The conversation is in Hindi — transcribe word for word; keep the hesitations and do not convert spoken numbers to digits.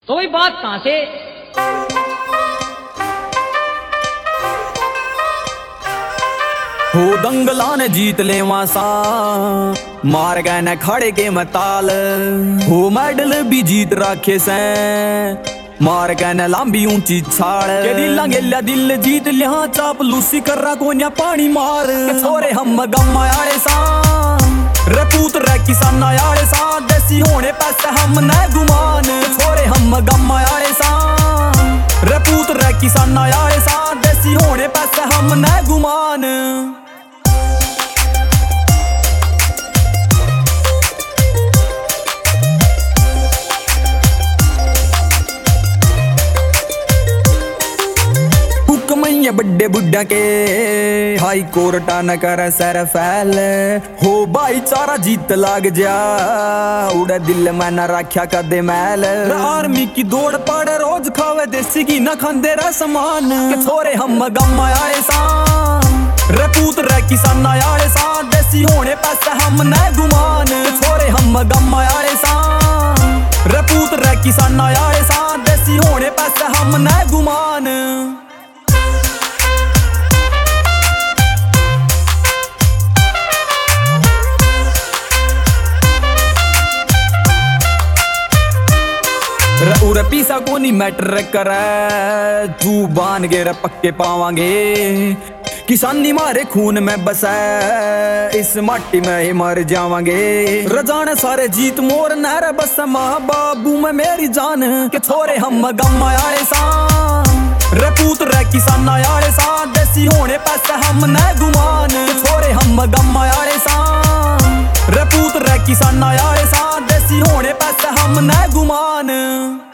तो ये बात कहां से? हो दंगला ने जीत ले वासा मार गए न खड़े के मताल हो मेडल भी जीत रखे से मार गए न लंबी ऊंची छाड़ के दिल गेल्या दिल जीत लिया चाप लूसी कर रहा कोन्या पानी मार छोरे हम गम्मा यारे सा रपूत रे किसान यारे सा देसी होने पैसे हम न गुमान छोरे हम गम्मा यारे सा रपूत रे किसान यारे सा देसी होने पैसे हम न गुमान। हुक्मैया बड्डे बुड्ढा के हाई कोर्टा न कर सर फैल हो भाईचारा जीत लाग जा उड़े दिल में न रख्या कदे मैल आर्मी की दौड़ पड़े रोज खावे देसी की न खांदे रे समान छोरे हम गम आए सा रपूत रे किसान आए सा देसी होने पैसे हम न गुमान छोरे हम गम आए सा रपूत रे किसान आए सा देसी होने पैसे हम न गुमान। उरे पीसा कोनी मैटर करे तू बान गे रे पक्के पावांगे किसानी मारे खून में बसा इस माटी में ही मर जावांगे रजाने सारे जीत मोर नहर बस माँ बाबू में मेरी जान के छोरे हम गम आए सा रपूत रे किसान आए सा देसी होने पैसे हम न गुमान छोरे हम गम आए सा रपूत रे किसान आए सा देसी होने पैसे हम न गुमान।